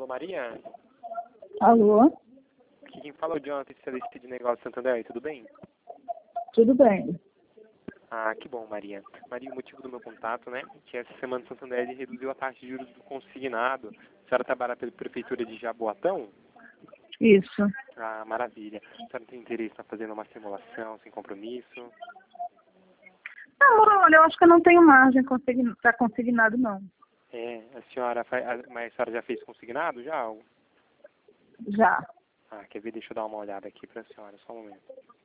Maria? Alô? Aqui quem fala é o Jonathan, especialista de negócio Santander, tudo bem? Tudo bem. Ah, que bom, Maria. Maria, o motivo do meu contato, né, que essa semana o Santander reduziu a taxa de juros do consignado. A senhora trabalha pela Prefeitura de Jaboatão? Isso. Ah, maravilha. A senhora tem interesse em fazendo uma simulação sem compromisso? Não, olha, eu acho que eu não tenho margem para consignado, não. É, a senhora, mas a senhora já fez consignado já? Já. Ah, quer ver? Deixa eu dar uma olhada aqui para a senhora, só um momento.